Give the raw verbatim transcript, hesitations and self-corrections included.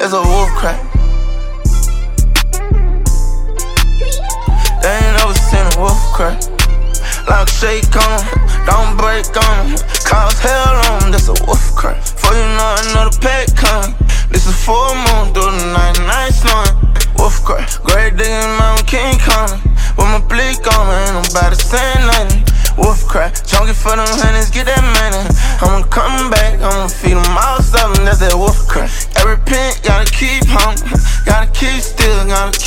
That's a wolf crack. They ain't never seen a wolf crack. Like shake on 'em, don't break on 'em. Cause hell on 'em, that's a wolf crack. Before you know another pack coming. This is full moon, do the night, night snowing. Wolf crack, great digging Mountain King coming. With my blick on me, ain't nobody saying nothing. Wolf crack, chunky for them honeys, get that money. I'ma come back, I'ma feed them all something, that's that wolf crack. Every pin, gotta keep home, gotta keep still, gotta keep